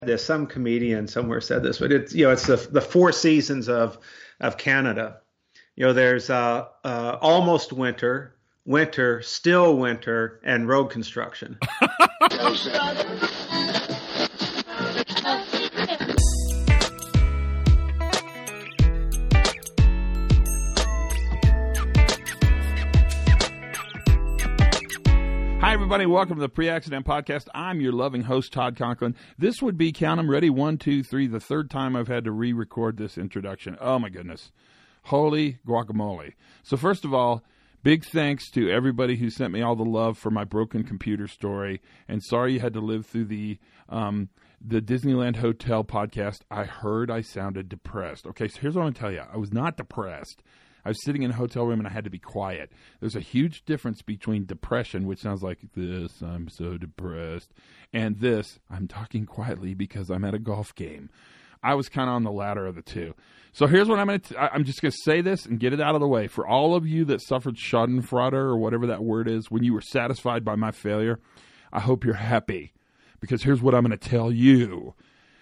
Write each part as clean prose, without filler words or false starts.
There's some comedian somewhere said this, but it's the four seasons of Canada. There's almost winter, winter, still winter, and road construction. Hi, everybody. Welcome to the Pre-Accident Podcast. I'm your loving host, Todd Conklin. This would be, count 'em, ready, 1, 2, 3, the third time I've had to re-record this introduction. Oh, my goodness. Holy guacamole. So first of all, big thanks to everybody who sent me all the love for my broken computer story. And sorry you had to live through the Disneyland Hotel podcast. I heard I sounded depressed. Okay, so here's what I'm going to tell you. I was not depressed. I was sitting in a hotel room and I had to be quiet. There's a huge difference between depression, which sounds like this, I'm so depressed, and this, I'm talking quietly because I'm at a golf game. I was kind of on the latter of the two. So here's what I'm just going to say this and get it out of the way. For all of you that suffered schadenfreude or whatever that word is, when you were satisfied by my failure, I hope you're happy. Because here's what I'm going to tell you.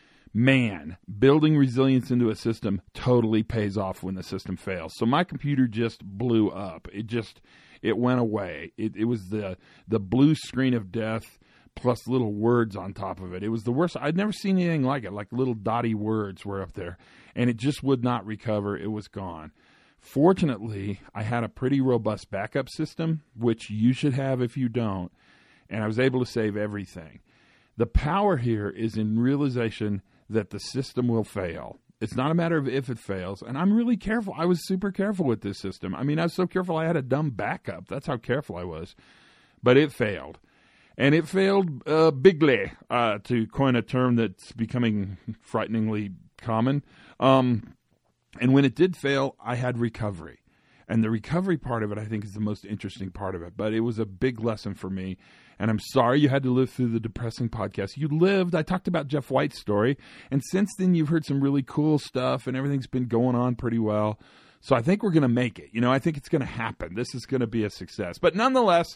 Man, building resilience into a system totally pays off when the system fails. So my computer just blew up. It went away. It was the blue screen of death plus little words on top of it. It was the worst. I'd never seen anything like it. Like little dotty words were up there. And it just would not recover. It was gone. Fortunately, I had a pretty robust backup system, which you should have if you don't. And I was able to save everything. The power here is in realization that the system will fail. It's not a matter of if it fails. And I'm really careful. I was super careful with this system. I mean, I was so careful I had a dumb backup. That's how careful I was. But it failed. And it failed bigly, to coin a term that's becoming frighteningly common. And when it did fail, I had recovery. And the recovery part of it, I think, is the most interesting part of it. But it was a big lesson for me. And I'm sorry you had to live through the depressing podcast. You lived. I talked about Jeff White's story. And since then, you've heard some really cool stuff. And everything's been going on pretty well. So I think we're going to make it. I think it's going to happen. This is going to be a success. But nonetheless,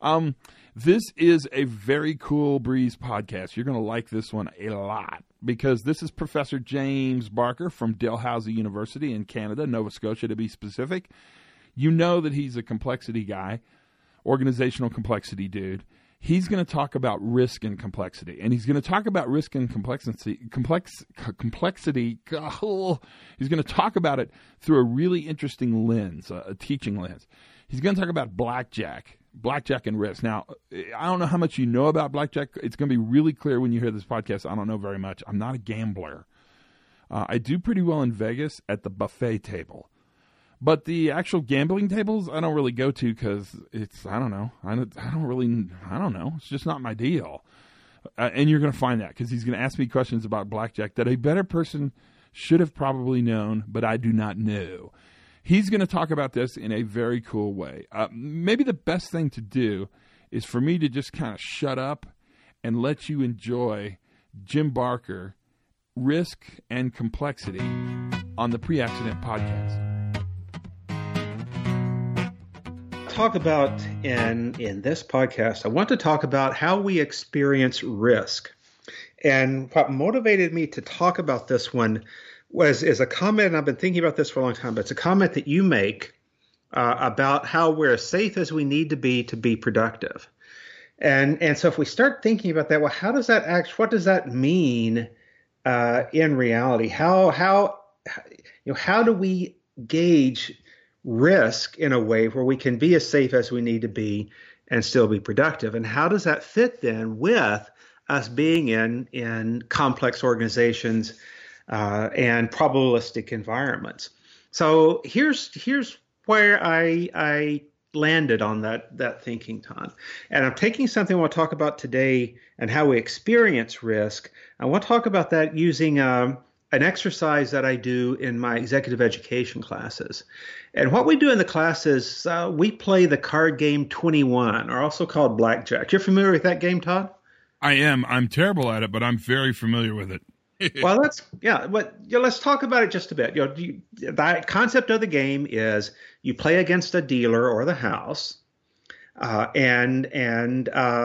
this is a very cool breeze podcast. You're going to like this one a lot. Because this is Professor James Barker from Dalhousie University in Canada, Nova Scotia to be specific. You know that he's a complexity guy, organizational complexity dude. He's going to talk about risk and complexity. And he's going to talk about risk and complexity. He's going to talk about it through a really interesting lens, a teaching lens. He's going to talk about blackjack and risk. Now, I don't know how much you know about blackjack. It's going to be really clear when you hear this podcast. I don't know very much. I'm not a gambler. I do pretty well in Vegas at the buffet table. But the actual gambling tables, I don't really go to because I don't know. It's just not my deal. And you're going to find that because he's going to ask me questions about blackjack that a better person should have probably known, but I do not know. He's going to talk about this in a very cool way. Maybe the best thing to do is for me to just kind of shut up and let you enjoy Jim Barker, Risk and Complexity on the Pre-Accident Podcast. Talk about in this podcast, I want to talk about how we experience risk. And what motivated me to talk about this one is a comment, and I've been thinking about this for a long time, but it's a comment that you make about how we're as safe as we need to be productive. And so if we start thinking about that, well, what does that mean in reality? How do we gauge risk in a way where we can be as safe as we need to be and still be productive? And how does that fit then with us being in complex organizations and probabilistic environments? So here's where I landed on that thinking, Todd. And I'm taking something I want to talk about today and how we experience risk. I want to talk about that using an exercise that I do in my executive education classes. And what we do in the class is we play the card game 21, or also called blackjack. You're familiar with that game, Todd? I am. I'm terrible at it, but I'm very familiar with it. Well, let's talk about it just a bit. The concept of the game is you play against a dealer or the house, and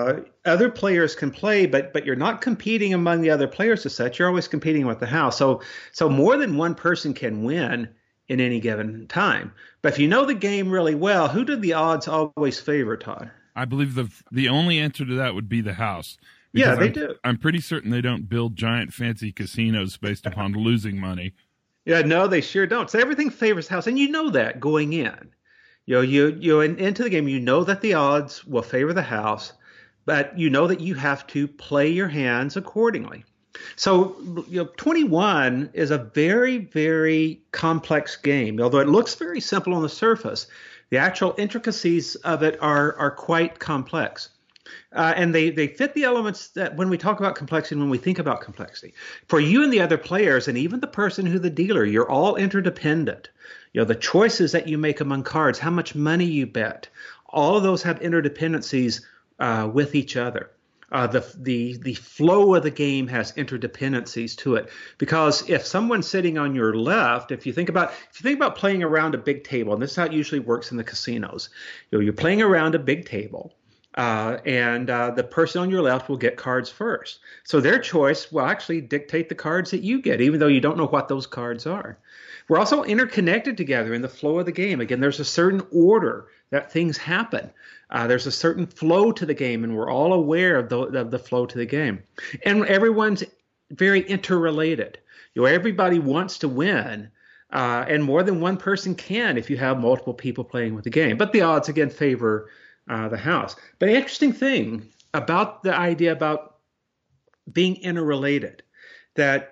other players can play, but you're not competing among the other players as such. You're always competing with the house. So more than one person can win in any given time. But if you know the game really well, who do the odds always favor, Todd? I believe the only answer to that would be the house. Yeah, they do. I'm pretty certain they don't build giant fancy casinos based upon losing money. Yeah, no, they sure don't. So everything favors house, and you know that going in. Into the game, you know that the odds will favor the house, but you know that you have to play your hands accordingly. So 21 is a very, very complex game. Although it looks very simple on the surface, the actual intricacies of it are quite complex. And they fit the elements that when we talk about complexity, when we think about complexity. For you and the other players, and even the person who's the dealer, you're all interdependent. The choices that you make among cards, how much money you bet, all of those have interdependencies with each other. The flow of the game has interdependencies to it, because if someone's sitting on your left, if you think about playing around a big table, and this is how it usually works in the casinos, you're playing around a big table. And the person on your left will get cards first. So their choice will actually dictate the cards that you get, even though you don't know what those cards are. We're also interconnected together in the flow of the game. Again, there's a certain order that things happen. There's a certain flow to the game, and we're all aware of the flow to the game. And everyone's very interrelated. Everybody wants to win, and more than one person can if you have multiple people playing with the game. But the odds, again, favor the house. But the interesting thing about the idea about being interrelated, that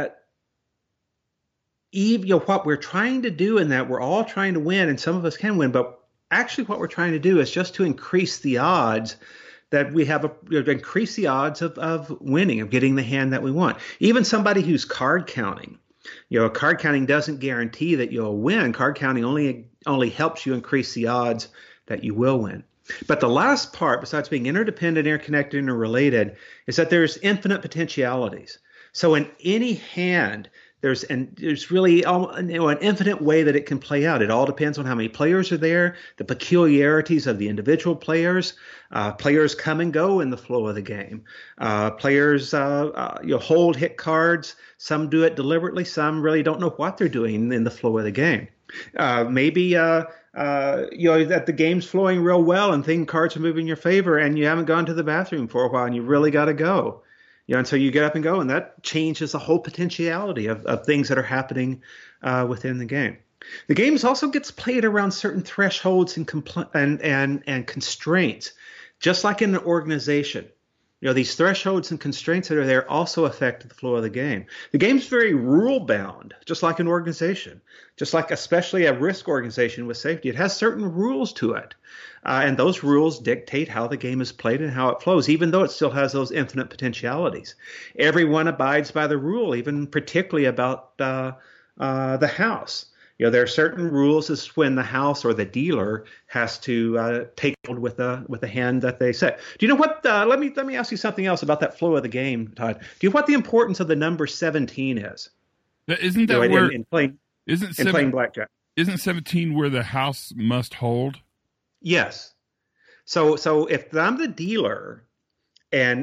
what we're trying to do in that we're all trying to win, and some of us can win, but actually what we're trying to do is just to increase the odds that we have, increase the odds of winning, of getting the hand that we want. Even somebody who's card counting, card counting doesn't guarantee that you'll win. Card counting only helps you increase the odds that you will win. But the last part, besides being interdependent, interconnected, interrelated, is that there's infinite potentialities. So in any hand, there's really an infinite way that it can play out. It all depends on how many players are there, the peculiarities of the individual players. Players come and go in the flow of the game. Players hold hit cards. Some do it deliberately. Some really don't know what they're doing in the flow of the game. Maybe that the game's flowing real well and cards are moving in your favor, and you haven't gone to the bathroom for a while and you really got to go. And so you get up and go, and that changes the whole potentiality of things that are happening within the game. The game also gets played around certain thresholds and constraints, just like in an organization. These thresholds and constraints that are there also affect the flow of the game. The game's very rule bound, just like an organization, just like especially a risk organization with safety. It has certain rules to it. And those rules dictate how the game is played and how it flows, even though it still has those infinite potentialities. Everyone abides by the rule, even particularly about the house. There are certain rules as when the house or the dealer has to take hold with the hand that they set. Do you know what? Let me ask you something else about that flow of the game, Todd. Do you know what the importance of the number 17 is? Isn't that where in playing blackjack? Isn't 17 where the house must hold? Yes. So if I'm the dealer and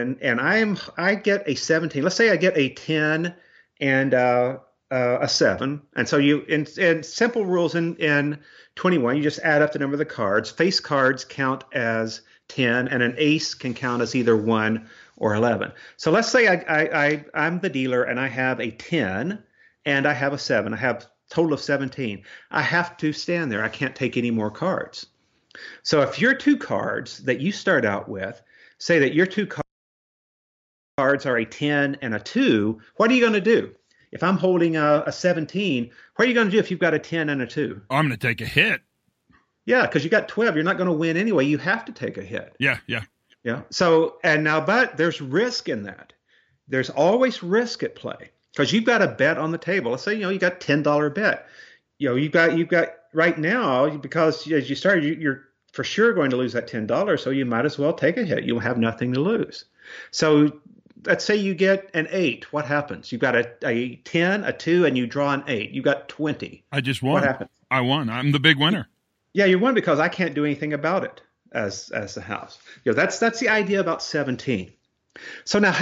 I get a 17, let's say I get a 10 and a 7, and so you in simple rules in 21, you just add up the number of the cards. Face cards count as 10, and an ace can count as either 1 or 11. So let's say I'm the dealer and I have a 10 and I have a 7. I have a total of 17. I have to stand there. I can't take any more cards. So if your two cards that you start out with, say that your two cards are a 10 and a 2, what are you going to do? If I'm holding a 17, what are you going to do if you've got a 10 and a 2? I'm going to take a hit. Yeah, because you got 12. You're not going to win anyway. You have to take a hit. Yeah. So, but there's risk in that. There's always risk at play because you've got a bet on the table. Let's say, you got $10 bet. You've got right now, because as you started, you're for sure going to lose that $10. So you might as well take a hit. You'll have nothing to lose. So let's say you get an 8. What happens? You've got a 10, a 2, and you draw an 8. You got 20. I just won. What happens? I won. I'm the big winner. Yeah, you won because I can't do anything about it. as the house. That's the idea about 17. So now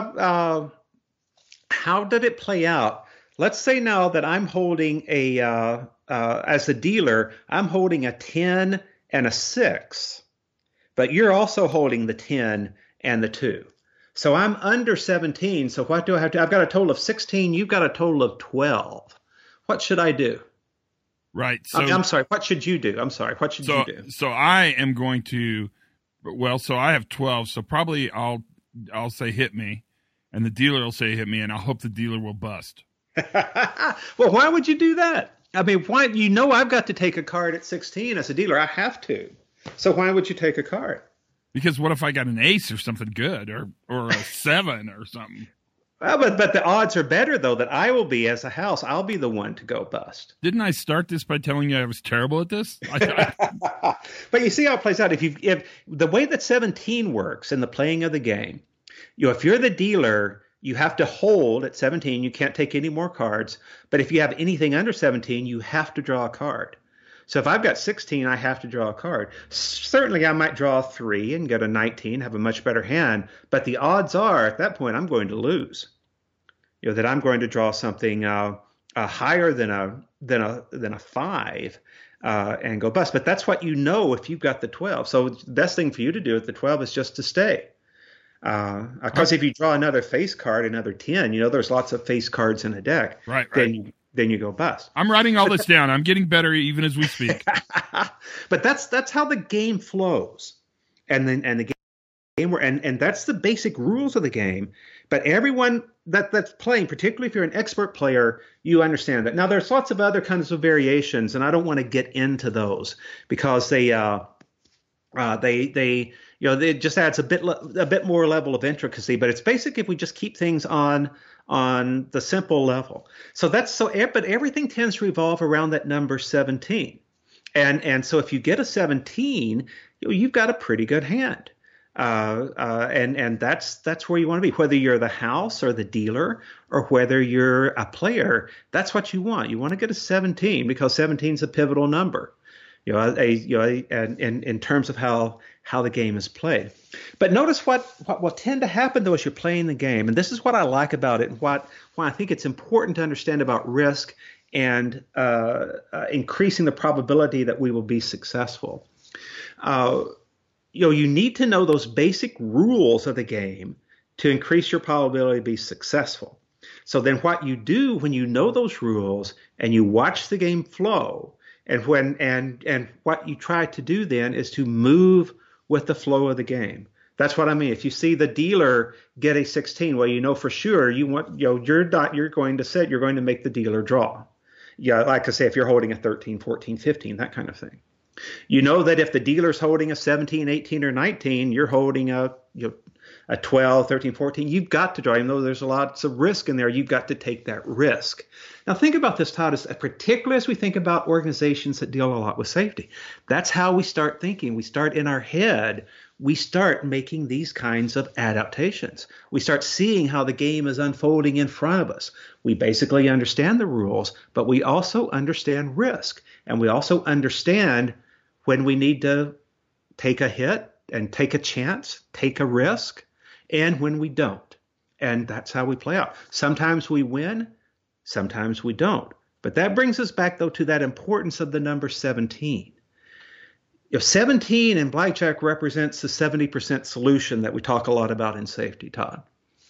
how did it play out? Let's say now that I'm holding as a dealer, I'm holding a 10 and a 6, but you're also holding the 10 and the 2. So I'm under 17. So what do I have to? I've got a total of 16. You've got a total of 12. What should I do? Right. So I'm sorry. What should you do? I'm sorry. What should you do? So I am going to. Well, so I have 12. So probably I'll say hit me, and the dealer will say hit me, and I'll hope the dealer will bust. Well, why would you do that? I mean, why? I've got to take a card at 16 as a dealer. I have to. So why would you take a card? Because what if I got an ace or something good, or a 7 or something? Well, but the odds are better, though, that I will be, as a house, I'll be the one to go bust. Didn't I start this by telling you I was terrible at this? But you see how it plays out. If the way that 17 works in the playing of the game, if you're the dealer, you have to hold at 17. You can't take any more cards. But if you have anything under 17, you have to draw a card. So if I've got 16, I have to draw a card. Certainly, I might draw 3 and get a 19, have a much better hand. But the odds are, at that point, I'm going to lose. That I'm going to draw something higher than a 5 and go bust. But that's what if you've got the 12. So the best thing for you to do at the 12 is just to stay. Because if you draw another face card, another 10, there's lots of face cards in a deck. Right. Then you go bust. I'm writing all this down. I'm getting better even as we speak. But that's how the game flows, and the game and that's the basic rules of the game. But everyone that's playing, particularly if you're an expert player, you understand that. Now there's lots of other kinds of variations, and I don't want to get into those because they it just adds a bit more level of intricacy. But it's basic if we just keep things on the simple level. But everything tends to revolve around that number 17. And so if you get a 17, you've got a pretty good hand. And that's where you want to be, whether you're the house or the dealer or whether you're a player. That's what you want. You want to get a 17 because 17 is a pivotal number, in terms of how the game is played. But notice what will tend to happen, though, as you're playing the game, and this is what I like about it and why I think it's important to understand about risk and increasing the probability that we will be successful. You need to know those basic rules of the game to increase your probability to be successful. So then what you do when you know those rules and you watch the game flow, and what you try to do then is to move with the flow of the game. That's what I mean. If you see the dealer get a 16, well, for sure you're going to make the dealer draw. Yeah, like I say, if you're holding a 13, 14, 15, that kind of thing. You know that if the dealer's holding a 17, 18, or 19, you're holding a 12, 13, 14, you've got to draw. Even though there's lots of risk in there, you've got to take that risk. Now think about this, Todd, particularly as we think about organizations that deal a lot with safety. That's how we start thinking. We start in our head. We start making these kinds of adaptations. We start seeing how the game is unfolding in front of us. We basically understand the rules, but we also understand risk. And we also understand when we need to take a hit and take a chance, take a risk, and when we don't. And that's how we play out. Sometimes we win, sometimes we don't. But that brings us back, though, to that importance of the number 17. 17 in blackjack represents the 70% solution that we talk a lot about in safety, Todd.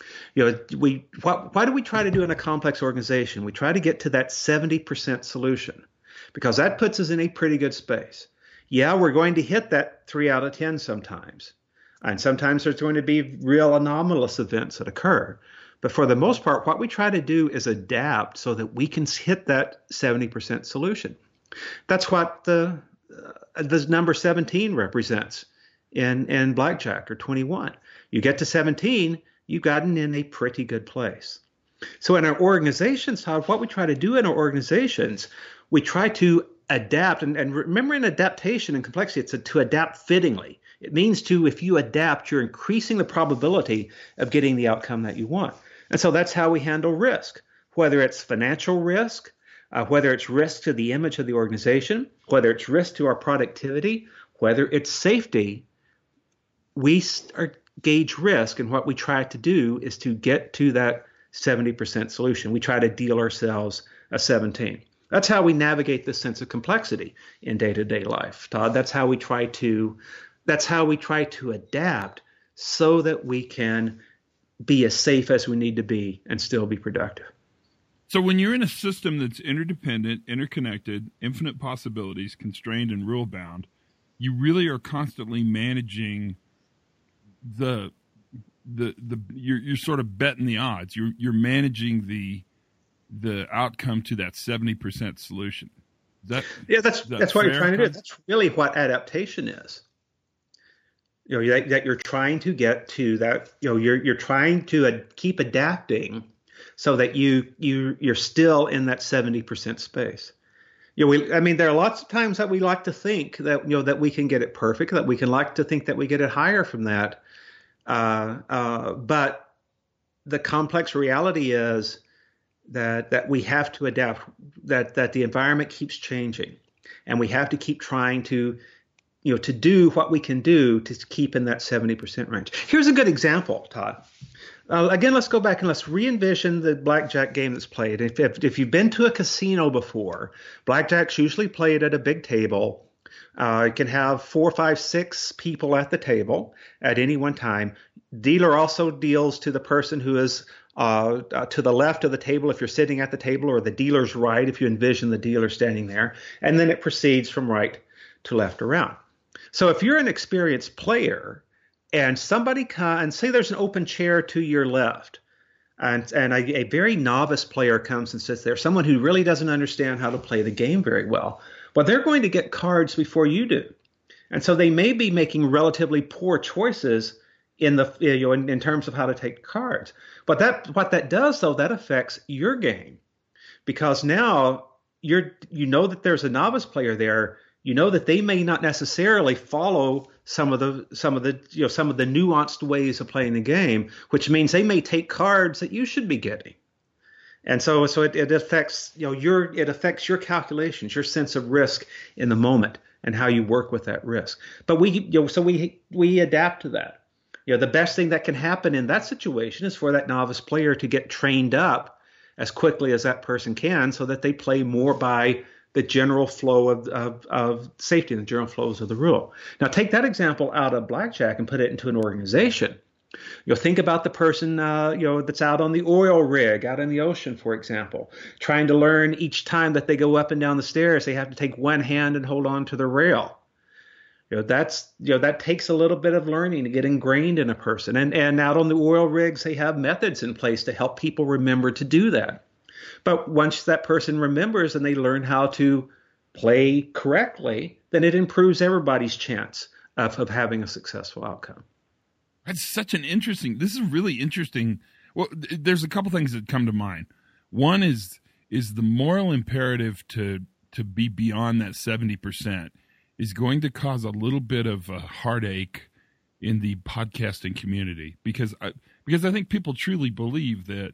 Why do we try to do in a complex organization? We try to get to that 70% solution because that puts us in a pretty good space. Yeah, we're going to hit that 3 out of 10 sometimes. And sometimes there's going to be real anomalous events that occur. But for the most part, what we try to do is adapt so that we can hit that 70% solution. That's what the number 17 represents in blackjack, or 21. You get to 17, you've gotten in a pretty good place. So in our organizations, Todd, what we try to do in our organizations, we try to adapt. And remember, in adaptation and complexity, it's to adapt fittingly. It means if you adapt, you're increasing the probability of getting the outcome that you want. And so that's how we handle risk, whether it's financial risk, whether it's risk to the image of the organization, whether it's risk to our productivity, whether it's safety, we gauge risk, and what we try to do is to get to that 70% solution. We try to deal ourselves a 17. That's how we navigate this sense of complexity in day-to-day life, Todd. That's how we try to adapt so that we can be as safe as we need to be and still be productive. So when you're in a system that's interdependent, interconnected, infinite possibilities, constrained and rule bound, you really are constantly managing you're sort of betting the odds. You're managing the outcome to that 70% solution. That's what you're trying to do. That's really what adaptation is. That you're trying to get to that. You're trying to keep adapting so that you're still in that 70% space. There are lots of times that we like to think that that we can get it perfect, that we can like to think that we get it higher from that. But the complex reality is that we have to adapt, that the environment keeps changing, and we have to keep trying to do what we can do to keep in that 70% range. Here's a good example, Todd. Again, let's go back and let's re-envision the blackjack game that's played. If you've been to a casino before, blackjack's usually played at a big table. It can have 4, 5, 6 people at the table at any one time. Dealer also deals to the person who is to the left of the table if you're sitting at the table, or the dealer's right if you envision the dealer standing there. And then it proceeds from right to left around. So if you're an experienced player and somebody comes and say there's an open chair to your left, and a very novice player comes and sits there, someone who really doesn't understand how to play the game very well, they're going to get cards before you do. And so they may be making relatively poor choices in terms of how to take cards. But what that does, though, that affects your game, because now you know that there's a novice player there. You know that they may not necessarily follow some of the nuanced ways of playing the game, which means they may take cards that you should be getting. And so it affects it affects your calculations, your sense of risk in the moment, and how you work with that risk. But we adapt to that. The best thing that can happen in that situation is for that novice player to get trained up as quickly as that person can, so that they play more by the general flow of safety and the general flows of the rule. Now, take that example out of blackjack and put it into an organization. Think about the person that's out on the oil rig, out in the ocean, for example, trying to learn each time that they go up and down the stairs, they have to take one hand and hold on to the rail. That takes a little bit of learning to get ingrained in a person. And out on the oil rigs, they have methods in place to help people remember to do that. But once that person remembers and they learn how to play correctly, then it improves everybody's chance of having a successful outcome. That's this is really interesting. Well, there's a couple things that come to mind. One is the moral imperative to be beyond that 70% is going to cause a little bit of a heartache in the podcasting community, because I think people truly believe that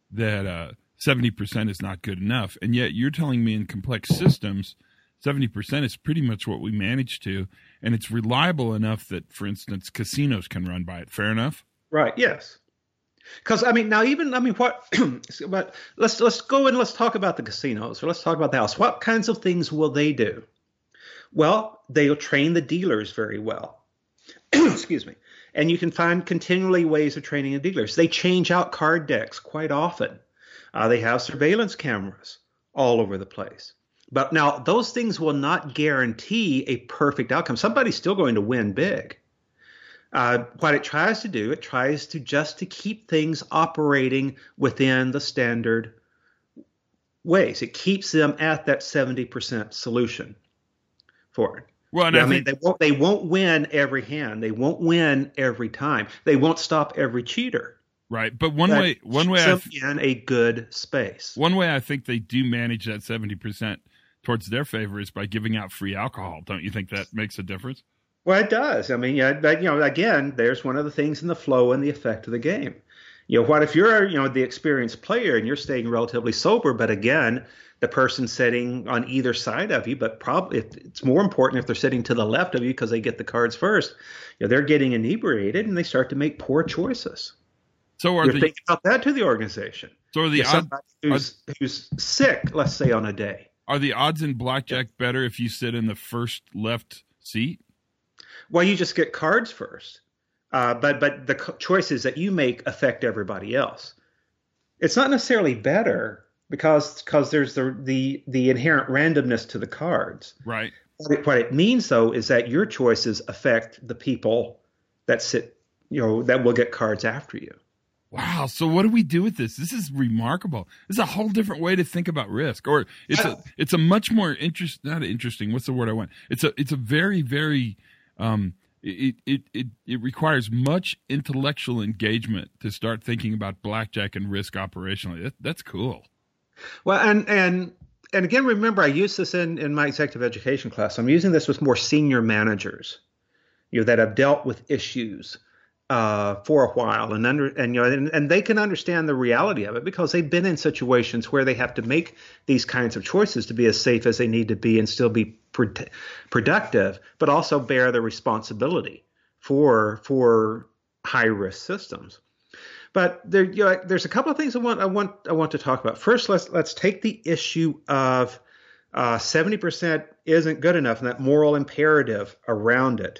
70% is not good enough. And yet you're telling me in complex systems, 70% is pretty much what we manage to, and it's reliable enough that, for instance, casinos can run by it. Fair enough? Right. Yes. Because but let's go and let's talk about the casinos, or let's talk about the house. What kinds of things will they do? Well, they'll train the dealers very well. Excuse me. And you can find continually ways of training the dealers. They change out card decks quite often. They have surveillance cameras all over the place. But now those things will not guarantee a perfect outcome. Somebody's still going to win big. What it tries to do, it tries to just to keep things operating within the standard ways. It keeps them at that 70% solution for it. Well, they won't win every hand. They won't win every time. They won't stop every cheater. Right, but one way in a good space. One way I think they do manage that 70% towards their favor is by giving out free alcohol. Don't you think that makes a difference? Well, it does. Again, there's one of the things in the flow and the effect of the game. What if you're, the experienced player and you're staying relatively sober, but again, the person sitting on either side of you, but probably it's more important if they're sitting to the left of you because they get the cards first. They're getting inebriated and they start to make poor choices. So you're thinking about that to the organization. So are the odds who's sick, let's say, on a day. Are the odds in blackjack better if you sit in the first left seat? Well, you just get cards first. But the choices that you make affect everybody else. It's not necessarily better because there's the inherent randomness to the cards. Right. What it means, though, is that your choices affect the people that sit, that will get cards after you. Wow. So what do we do with this? This is remarkable. This is a whole different way to think about risk, or it's a much more not interesting. What's the word I want? It's a very, very, it requires much intellectual engagement to start thinking about blackjack and risk operationally. That's cool. Well, and again, remember, I use this in my executive education class. I'm using this with more senior managers, that have dealt with issues for a while, and they can understand the reality of it because they've been in situations where they have to make these kinds of choices to be as safe as they need to be and still be productive, but also bear the responsibility for high risk systems. But there's a couple of things I want to talk about. First, let's take the issue of 70% isn't good enough and that moral imperative around it.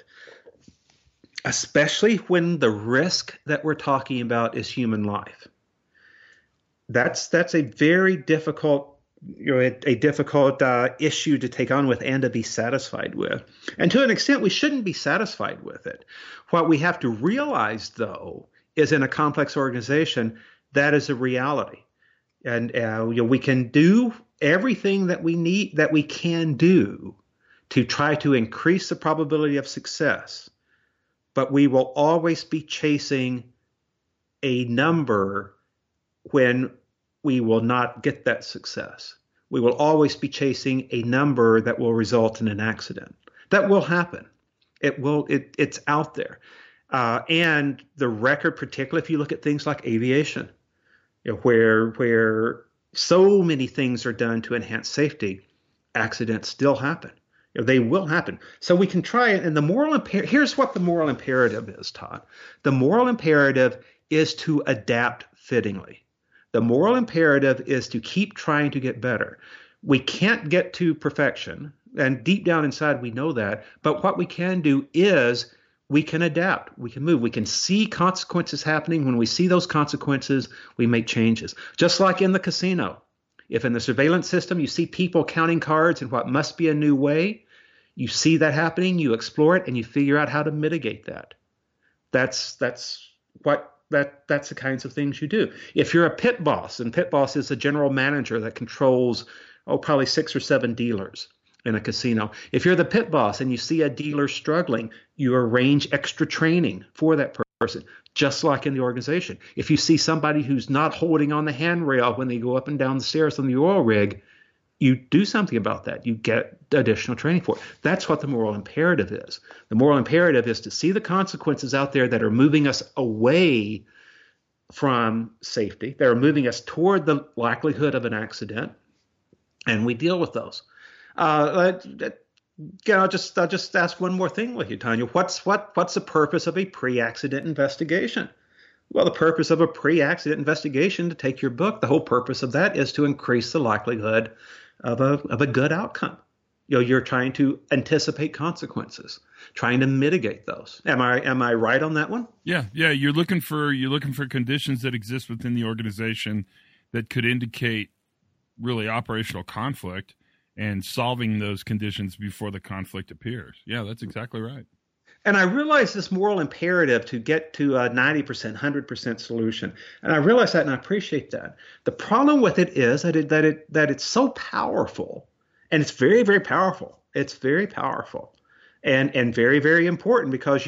Especially when the risk that we're talking about is human life. That's a very difficult, a difficult issue to take on with and to be satisfied with. And to an extent, we shouldn't be satisfied with it. What we have to realize, though, is in a complex organization, that is a reality. And we can do everything that we can do to try to increase the probability of success. But we will always be chasing a number when we will not get that success. We will always be chasing a number that will result in an accident. That will happen. It's out there. And the record, particularly if you look at things like aviation, where so many things are done to enhance safety, accidents still happen. They will happen. So we can try it. And here's what the moral imperative is, Todd. The moral imperative is to adapt fittingly. The moral imperative is to keep trying to get better. We can't get to perfection. And deep down inside, we know that. But what we can do is we can adapt. We can move. We can see consequences happening. When we see those consequences, we make changes. Just like in the casino. If in the surveillance system you see people counting cards in what must be a new way, you see that happening, you explore it, and you figure out how to mitigate that. That's the kinds of things you do. If you're a pit boss, and pit boss is a general manager that controls probably 6 or 7 dealers in a casino. If you're the pit boss and you see a dealer struggling, you arrange extra training for that person, just like in the organization. If you see somebody who's not holding on the handrail when they go up and down the stairs on the oil rig, you do something about that. You get additional training for it. That's what the moral imperative is. The moral imperative is to see the consequences out there that are moving us away from safety. They're moving us toward the likelihood of an accident, and we deal with those. I'll just ask one more thing with you, Tanya. What's the purpose of a pre-accident investigation? Well, the purpose of a pre-accident investigation, to take your book, the whole purpose of that is to increase the likelihood of a good outcome. You're trying to anticipate consequences, trying to mitigate those. Am I right on that one? Yeah. You're looking for conditions that exist within the organization that could indicate really operational conflict, and solving those conditions before the conflict appears. Yeah, that's exactly right. And I realize this moral imperative to get to a 90%, 100% solution. And I realize that, and I appreciate that. The problem with it is that it's so powerful, and it's very, very powerful. It's very powerful and very, very important, because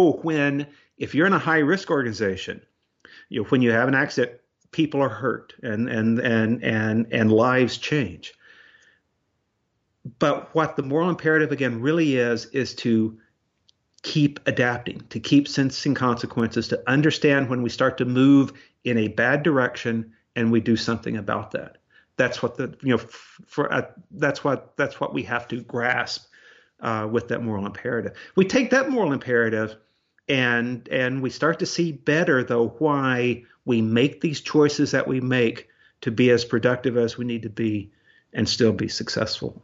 if you're in a high risk organization, when you have an accident, people are hurt and lives change. But what the moral imperative, again, really is to keep adapting, to keep sensing consequences, to understand when we start to move in a bad direction and we do something about that. That's what that's what we have to grasp with that moral imperative. We take that moral imperative and we start to see better, though, why we make these choices that we make to be as productive as we need to be and still be successful.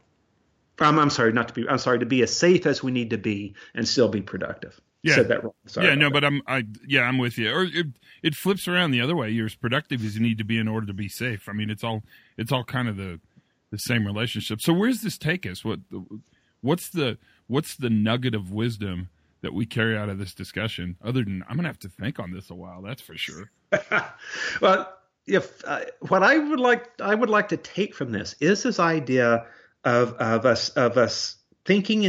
To be as safe as we need to be and still be productive. Yeah. Said that wrong. Sorry. Yeah, no, but I'm with you. Or it flips around the other way. You're as productive as you need to be in order to be safe. I mean, it's all kind of the same relationship. So where's this take us? What's the nugget of wisdom that we carry out of this discussion? Other than I'm going to have to think on this a while. That's for sure. Well, if what I would like to take from this is this idea of us thinking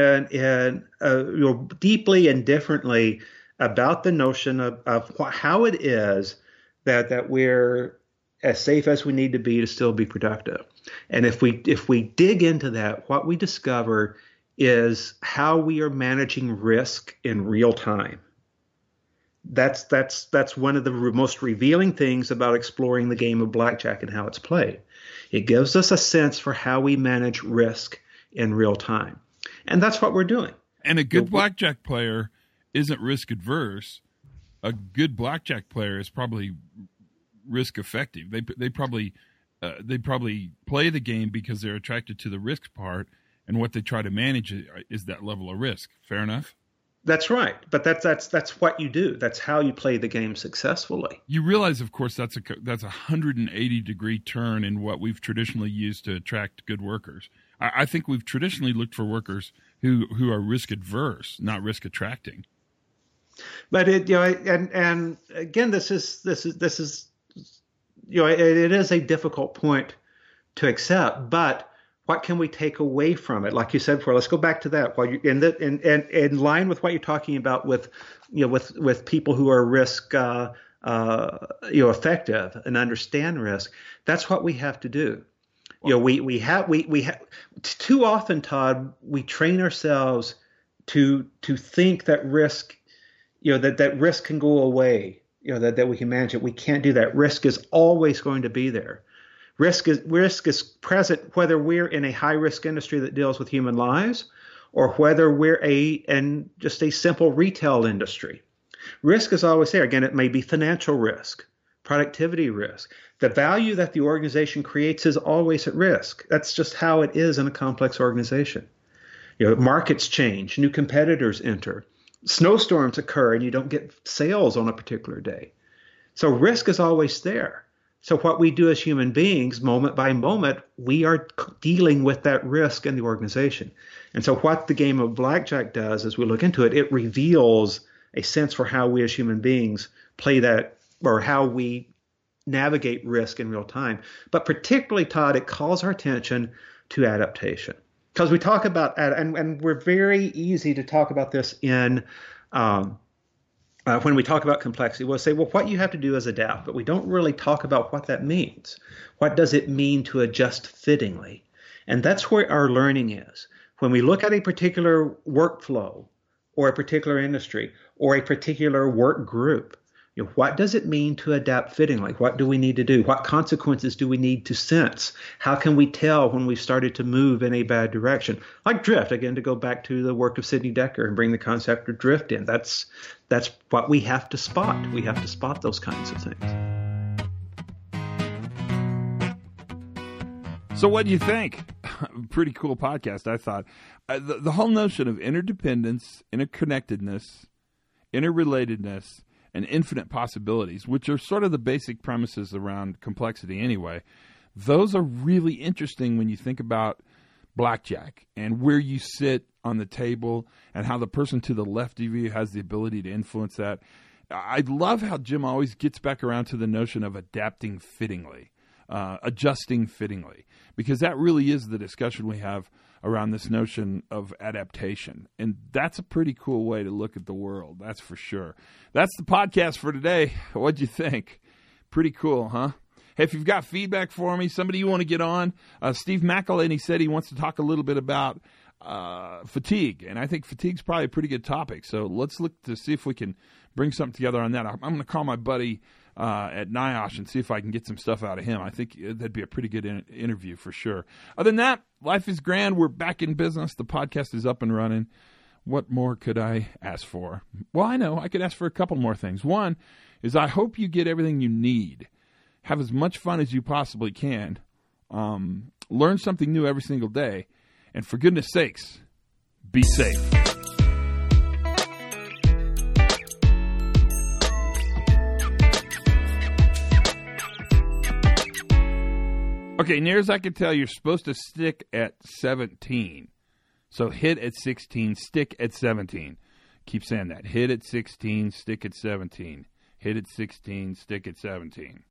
deeply and differently about the notion of how it is that we're as safe as we need to be to still be productive. And if we dig into that, what we discover is how we are managing risk in real time. That's one of the most revealing things about exploring the game of blackjack and how it's played. It gives us a sense for how we manage risk in real time. And that's what we're doing. And a good blackjack player isn't risk adverse. A good blackjack player is probably risk effective. They probably play the game because they're attracted to the risk part, and what they try to manage is that level of risk. Fair enough? That's right. But that's what you do. That's how you play the game successfully. You realize, of course, that's a 180-degree turn in what we've traditionally used to attract good workers. I think we've traditionally looked for workers who are risk adverse, not risk attracting. But and again, this is it is a difficult point to accept. But what can we take away from it? Like you said before, let's go back to that. While you in line with what you're talking about with people who are risk effective and understand risk, that's what we have to do. We have too often, Todd, we train ourselves to think that risk, that risk can go away, that we can manage it. We can't do that. Risk is always going to be there. Risk is present whether we're in a high risk industry that deals with human lives or whether we're in just a simple retail industry. Risk is always there. Again, it may be financial risk, productivity risk. The value that the organization creates is always at risk. That's just how it is in a complex organization. Markets change, new competitors enter, snowstorms occur, and you don't get sales on a particular day. So risk is always there. So what we do as human beings, moment by moment, we are dealing with that risk in the organization. And so what the game of blackjack does as we look into it, it reveals a sense for how we as human beings play that, or how we navigate risk in real time. But particularly, Todd, it calls our attention to adaptation. Because we talk about, and we're very easy to talk about this in when we talk about complexity. We'll say, well, what you have to do is adapt, but we don't really talk about what that means. What does it mean to adjust fittingly? And that's where our learning is. When we look at a particular workflow or a particular industry or a particular work group, what does it mean to adapt fittingly? What do we need to do? What consequences do we need to sense? How can we tell when we've started to move in a bad direction? Like drift, again, to go back to the work of Sidney Dekker and bring the concept of drift in. That's what we have to spot. We have to spot those kinds of things. So what do you think? Pretty cool podcast, I thought. The whole notion of interdependence, interconnectedness, interrelatedness, and infinite possibilities, which are sort of the basic premises around complexity anyway, those are really interesting when you think about blackjack and where you sit on the table and how the person to the left of you has the ability to influence that. I love how Jim always gets back around to the notion of adapting fittingly, adjusting fittingly, because that really is the discussion we have around this notion of adaptation. And that's a pretty cool way to look at the world, that's for sure. That's the podcast for today. What'd you think? Pretty cool, huh? Hey, if you've got feedback for me, somebody you want to get on, Steve McElhaney said he wants to talk a little bit about fatigue. And I think fatigue's probably a pretty good topic. So let's look to see if we can bring something together on that. I'm going to call my buddy at NIOSH and see if I can get some stuff out of him. I think that'd be a pretty good interview for sure. Other than that, life is grand. We're back in business. The podcast is up and running. What more could I ask for? Well, I know I could ask for a couple more things. One is I hope you get everything you need. Have as much fun as you possibly can. Learn something new every single day. And for goodness sakes, be safe. Okay, near as I can tell, you're supposed to stick at 17. So hit at 16, stick at 17. Keep saying that. Hit at 16, stick at 17. Hit at 16, stick at 17.